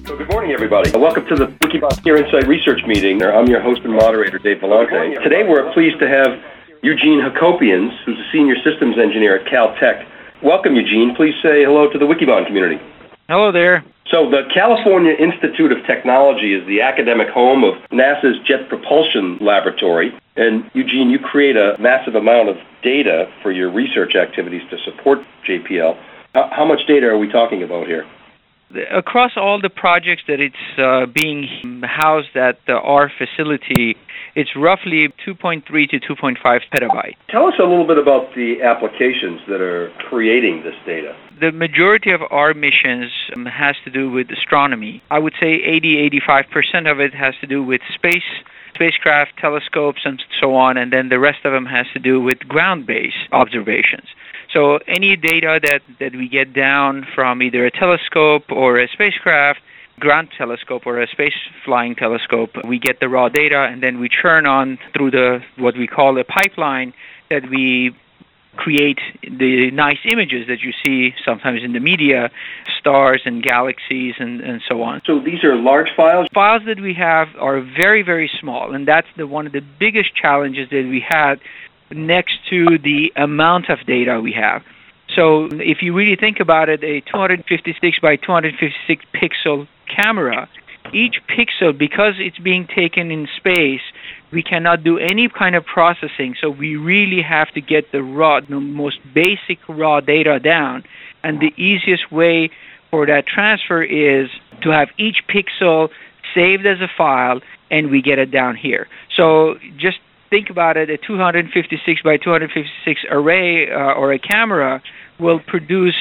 So good morning, everybody. Welcome to the Wikibon Peer Insight Research Meeting. I'm your host and moderator, Dave Vellante. Today we're pleased to have Eugene Hacopians, who's a senior systems engineer at Caltech. Welcome, Eugene. Please say hello to the Wikibon community. Hello there. So the California Institute of Technology is the academic home of NASA's Jet Propulsion Laboratory. And Eugene, you create a massive amount of data for your research activities to support JPL. How much data are we talking about here? Across all the projects that it's being housed at our facility, it's roughly 2.3 to 2.5 petabytes. Tell us a little bit about the applications that are creating this data. The majority of our missions has to do with astronomy. I would say 80-85% of it has to do with spacecraft, telescopes, and so on, and then the rest of them has to do with ground-based observations. So any data that we get down from either a telescope or a spacecraft, ground telescope or a space-flying telescope, we get the raw data, and then we churn on through what we call a pipeline that we create the nice images that you see sometimes in the media, stars and galaxies and so on. So these are large files? Files that we have are very, very small, and that's one of the biggest challenges that we had next to the amount of data we have. So if you really think about it, a 256 by 256 pixel camera, each pixel, because it's being taken in space, we cannot do any kind of processing, so we really have to get the most basic raw data down. And the easiest way for that transfer is to have each pixel saved as a file, and we get it down here. So just think about it, a 256 by 256 array or a camera will produce,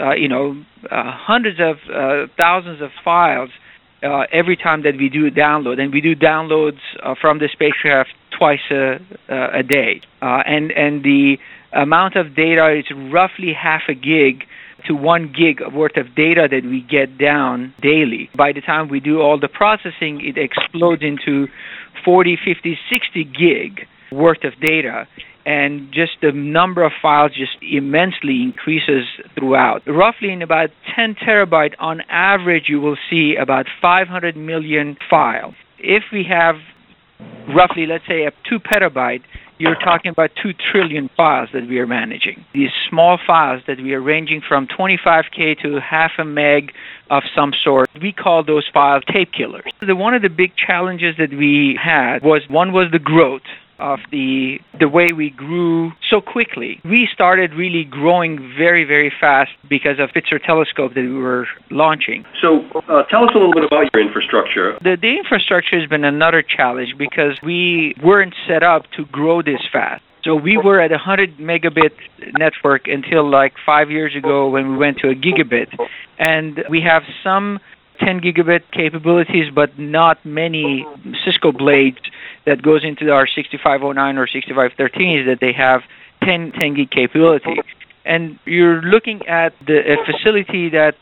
hundreds of thousands of files every time that we do a download. And we do downloads from the spacecraft twice a day. And the amount of data is roughly half a gig to 1 gig worth of data that we get down daily. By the time we do all the processing, it explodes into 40, 50, 60 gig worth of data. And just the number of files just immensely increases throughout. Roughly in about 10 terabyte on average, you will see about 500 million files. If we have roughly, let's say, a 2 petabyte, you're talking about 2 trillion files that we are managing. These small files that we are ranging from 25K to half a meg of some sort, we call those files tape killers. One of the big challenges that we had was the growth of the way we grew so quickly. We started really growing very, very fast because of Spitzer telescope that we were launching. So tell us a little bit about your infrastructure. The infrastructure has been another challenge because we weren't set up to grow this fast. So we were at 100 megabit network until like 5 years ago when we went to a gigabit. And we have some 10 gigabit capabilities, but not many Cisco blades that goes into our 6509 or 6513s that they have 10 gig capability. And you're looking at a facility that,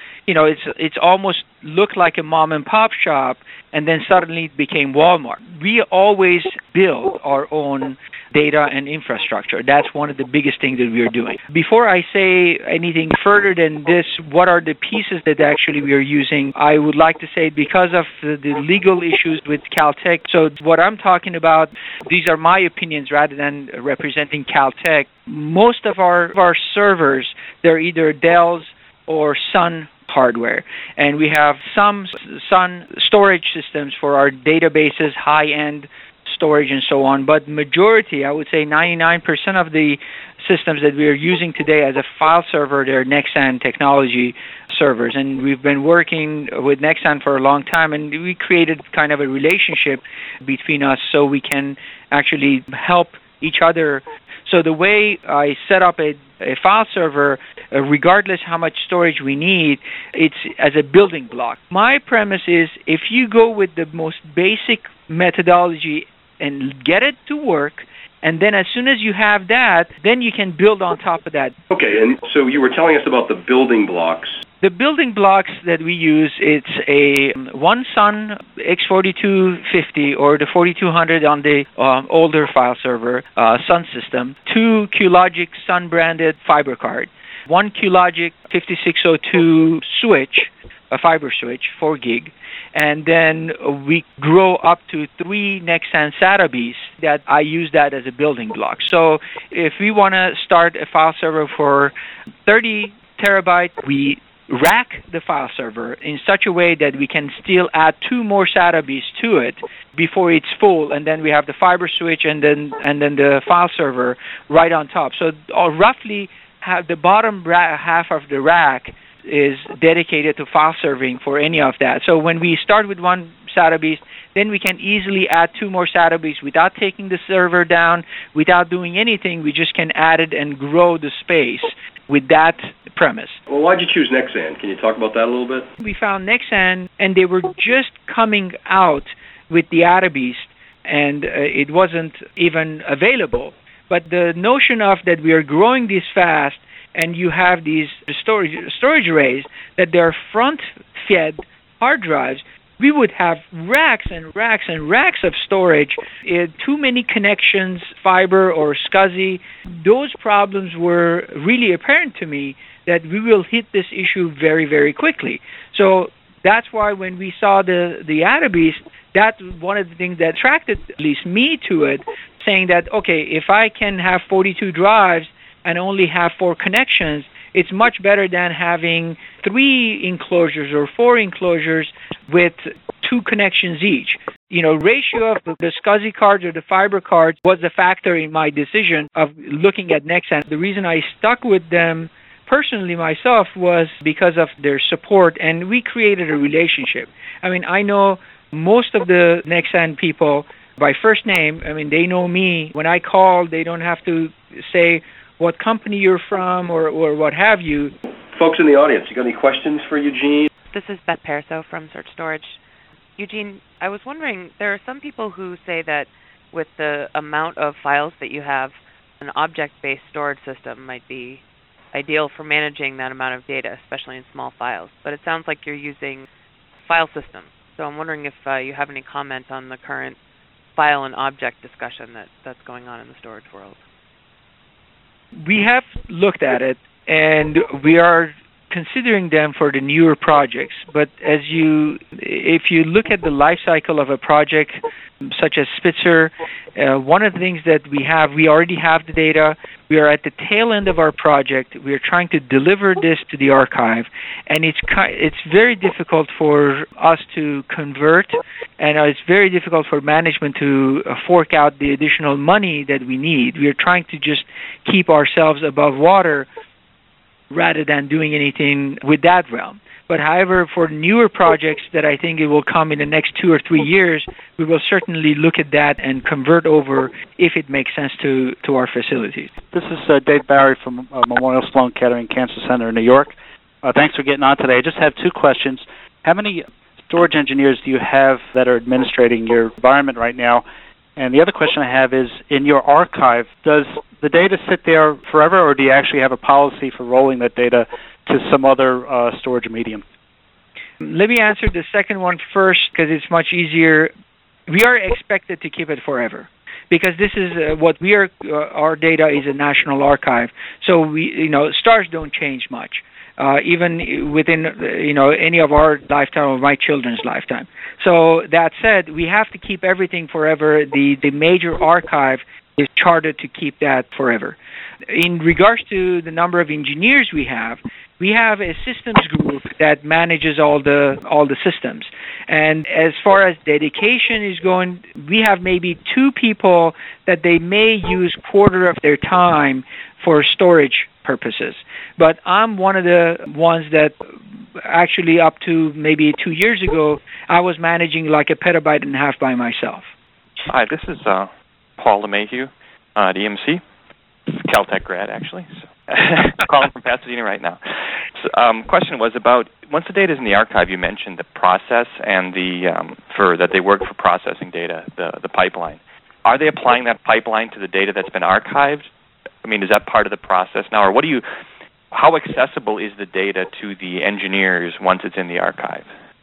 it's almost looked like a mom and pop shop, and then suddenly it became Walmart. We always build our own data and infrastructure. That's one of the biggest things that we are doing. Before I say anything further than this, what are the pieces that actually we are using? I would like to say because of the legal issues with Caltech. So what I'm talking about, these are my opinions rather than representing Caltech. Most of our servers, they're either Dell's or Sun hardware. And we have some Sun storage systems for our databases, high-end storage and so on, but majority, I would say 99% of the systems that we are using today as a file server, they're Nexan technology servers, and we've been working with Nexan for a long time, and we created kind of a relationship between us so we can actually help each other. So the way I set up a file server, regardless how much storage we need, it's as a building block. My premise is if you go with the most basic methodology and get it to work, and then as soon as you have that, then you can build on top of that. Okay, and so you were telling us about the building blocks. The building blocks that we use, it's a one Sun X4250 or the 4200 on the older file server, Sun system, 2 QLogic Sun branded fiber card, 1 QLogic 5602 switch, a fiber switch, 4 gig, and then we grow up to 3 Nexsan SATA beasts that I use that as a building block. So if we want to start a file server for 30 terabyte, we rack the file server in such a way that we can still add 2 more SATA beasts to it before it's full, and then we have the fiber switch and then the file server right on top. So roughly the bottom half of the rack is dedicated to file serving for any of that. So when we start with 1 SATA beast, then we can easily add 2 more SATA beasts without taking the server down, without doing anything. We just can add it and grow the space with that premise. Well, why'd you choose Nexsan? Can you talk about that a little bit? We found Nexsan, and they were just coming out with the AdaBeast, and it wasn't even available. But the notion of that we are growing this fast, and you have these storage arrays that they're front-fed hard drives, we would have racks and racks and racks of storage, too many connections, fiber or SCSI. Those problems were really apparent to me that we will hit this issue very, very quickly. So that's why when we saw the AdaBeast, that's one of the things that attracted at least me to it, saying that, okay, if I can have 42 drives and only have 4 connections, it's much better than having 3 enclosures or 4 enclosures with 2 connections each. Ratio of the SCSI cards or the fiber cards was a factor in my decision of looking at Nexsan. The reason I stuck with them personally myself was because of their support, and we created a relationship. I mean, I know most of the Nexsan people by first name. I mean, they know me. When I call, they don't have to say what company you're from or what have you. Folks in the audience, you got any questions for Eugene? This is Beth Perso from Search Storage. Eugene, I was wondering, there are some people who say that with the amount of files that you have, an object-based storage system might be ideal for managing that amount of data, especially in small files. But it sounds like you're using file systems. So I'm wondering if you have any comment on the current file and object discussion that's going on in the storage world. We have looked at it, and we are considering them for the newer projects. But if you look at the life cycle of a project such as Spitzer, one of the things that we already have the data. We are at the tail end of our project. We are trying to deliver this to the archive, and it's very difficult for us to convert, and it's very difficult for management to fork out the additional money that we need. We are trying to just keep ourselves above water rather than doing anything with that realm. But however, for newer projects that I think it will come in the next 2 or 3 years, we will certainly look at that and convert over if it makes sense to our facilities. This is Dave Barry from Memorial Sloan Kettering Cancer Center in New York. Thanks for getting on today. I just have 2 questions. How many storage engineers do you have that are administrating your environment right now? And the other question I have is, in your archive, does the data sit there forever, or do you actually have a policy for rolling that data to some other storage medium? Let me answer the second one first because it's much easier. We are expected to keep it forever because this is what we are. Our data is a national archive, so stars don't change much, even within any of our lifetime or my children's lifetime. So that said, we have to keep everything forever. The major archive is chartered to keep that forever. In regards to the number of engineers we have a systems group that manages all the systems. And as far as dedication is going, we have maybe 2 people that they may use quarter of their time for storage purposes. But I'm one of the ones that actually up to maybe 2 years ago, I was managing like 1.5 petabytes by myself. Hi, this is Paul LeMahieu at EMC, Caltech grad actually. So I'm calling from Pasadena right now. So, question was about once the data is in the archive. You mentioned the process and that they work for processing data, the pipeline. Are they applying that pipeline to the data that's been archived? I mean, is that part of the process now, or how accessible is the data to the engineers once it's in the archive?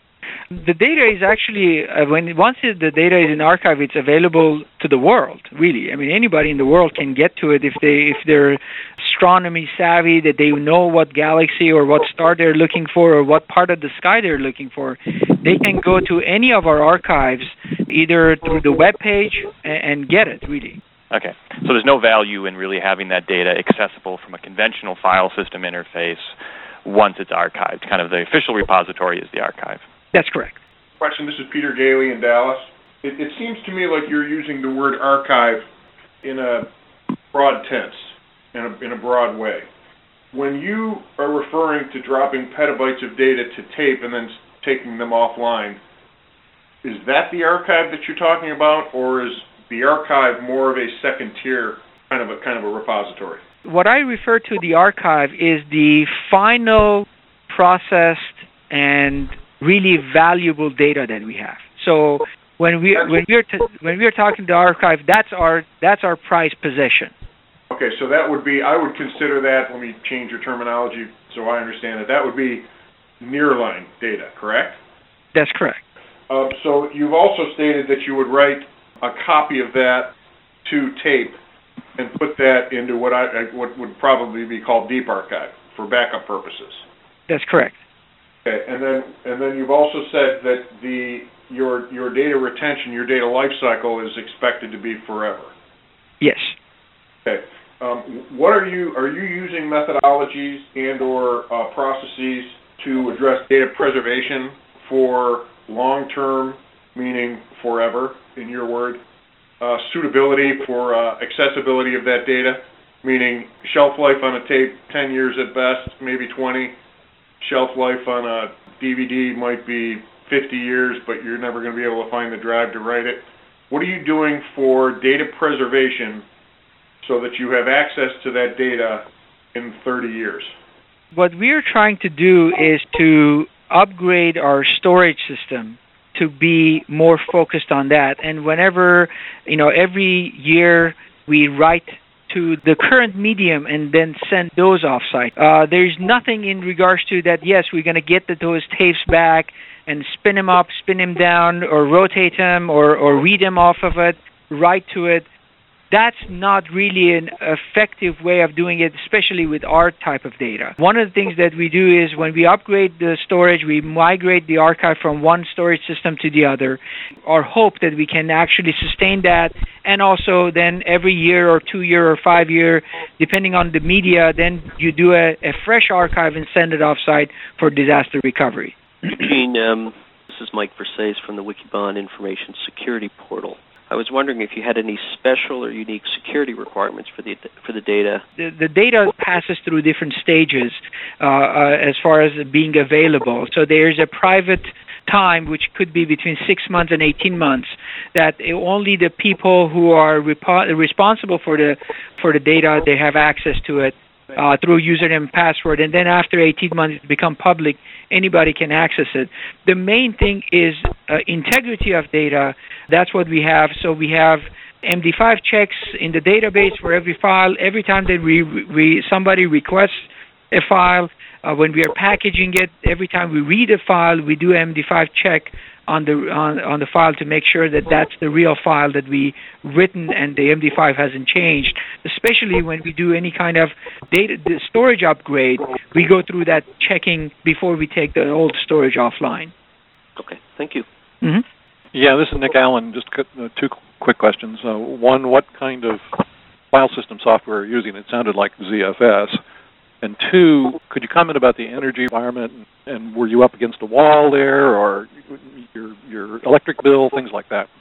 The data is actually, once the data is in archive, it's available to the world, really. I mean, anybody in the world can get to it if they're astronomy savvy, that they know what galaxy or what star they're looking for or what part of the sky they're looking for. They can go to any of our archives, either through the web page and get it, really. Okay. So there's no value in really having that data accessible from a conventional file system interface once it's archived. Kind of the official repository is the archive. That's correct. Question, this is Peter Gailey in Dallas. It seems to me like you're using the word archive in a broad tense, in a broad way. When you are referring to dropping petabytes of data to tape and then taking them offline, is that the archive that you're talking about, or is the archive more of a second tier kind of a repository? What I refer to the archive is the final processed and really valuable data that we have. So when we're talking the archive, that's our prized possession. Okay, so that would be, I would consider that, let me change your terminology so I understand it, that would be nearline data, correct? That's correct. So you've also stated that you would write a copy of that to tape and put that into what would probably be called deep archive for backup purposes. That's correct. Okay, and then you've also said that your data retention, your data life cycle is expected to be forever. Yes. Okay. What are you using methodologies and/or processes to address data preservation for long-term, meaning forever, in your word, suitability for accessibility of that data, meaning shelf life on a tape 10 years at best, maybe 20. Shelf life on a DVD might be 50 years, but you're never going to be able to find the drive to write it. What are you doing for data preservation so that you have access to that data in 30 years? What we're trying to do is to upgrade our storage system to be more focused on that. And whenever, every year we write to the current medium and then send those offsite. There's nothing in regards to that, yes, we're going to get those tapes back and spin them up, spin them down, or rotate them, or read them off of it, write to it. That's not really an effective way of doing it, especially with our type of data. One of the things that we do is when we upgrade the storage, we migrate the archive from one storage system to the other. Our hope that we can actually sustain that, and also then every year or 2 year or 5 year, depending on the media, then you do a fresh archive and send it offsite for disaster recovery. Eugene, this is Mike Versace from the Wikibon Information Security Portal. I was wondering if you had any special or unique security requirements for the data. The data passes through different stages as far as being available. So there's a private time, which could be between 6 months and 18 months, that only the people who are responsible for the data, they have access to it through username and password. And then after 18 months, it becomes public. Anybody can access it. The main thing is integrity of data. That's what we have. So we have MD5 checks in the database for every file. Every time that somebody requests a file, when we are packaging it, every time we read a file, we do MD5 check on the file to make sure that that's the real file that we written and the MD5 hasn't changed. Especially when we do any kind of data storage upgrade, we go through that checking before we take the old storage offline. Okay, thank you. Mm-hmm. Yeah, this is Nick Allen. Just two quick questions. One, what kind of file system software are you using? It sounded like ZFS. And two, could you comment about the energy environment, and were you up against a wall there, or your electric bill, things like that?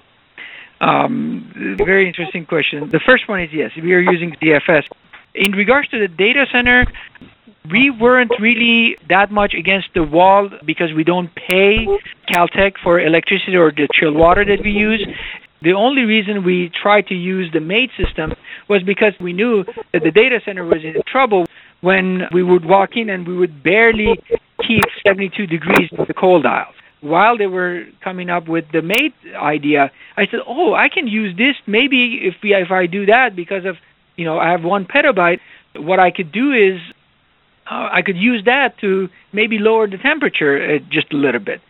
Very interesting question. The first one is yes, we are using ZFS. In regards to the data center, we weren't really that much against the wall because we don't pay Caltech for electricity or the chilled water that we use. The only reason we tried to use the MAID system was because we knew that the data center was in trouble when we would walk in and we would barely keep 72 degrees in the cold aisles. While they were coming up with the MAID idea, I said, I can use this maybe if I do that because of, I have 1 petabyte. What I could do is I could use that to maybe lower the temperature just a little bit.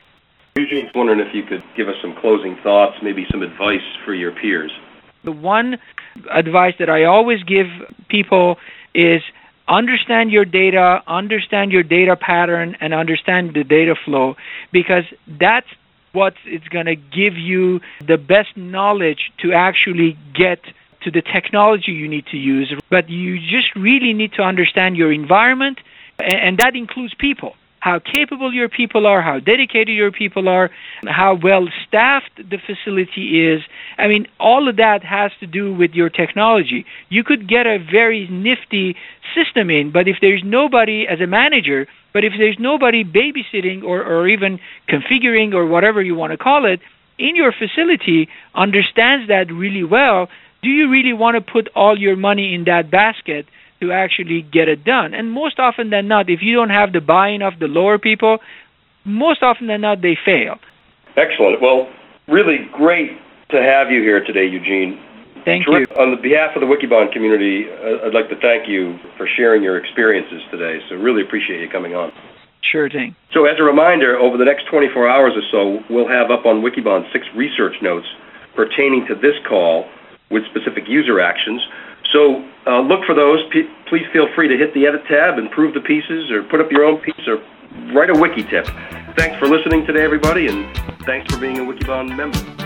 Eugene's wondering if you could give us some closing thoughts, maybe some advice for your peers. The one advice that I always give people is understand your data pattern, and understand the data flow, because that's what it's going to give you the best knowledge to actually get to the technology you need to use. But you just really need to understand your environment, and that includes people. How capable your people are, how dedicated your people are, how well staffed the facility is. I mean, all of that has to do with your technology. You could get a very nifty system in, but if there's nobody as a manager, but if there's nobody babysitting or even configuring or whatever you want to call it in your facility understands that really well, do you really want to put all your money in that basket to actually get it done? And most often than not, if you don't have the buy-in of the lower people, most often than not, they fail. Excellent. Well, really great to have you here today, Eugene. Thank you. On the behalf of the Wikibon community, I'd like to thank you for sharing your experiences today. So really appreciate you coming on. Sure thing. So as a reminder, over the next 24 hours or so, we'll have up on Wikibon 6 research notes pertaining to this call with specific user actions. So look for those. Please feel free to hit the edit tab, improve the pieces, or put up your own piece, or write a wiki tip. Thanks for listening today, everybody, and thanks for being a Wikibon member.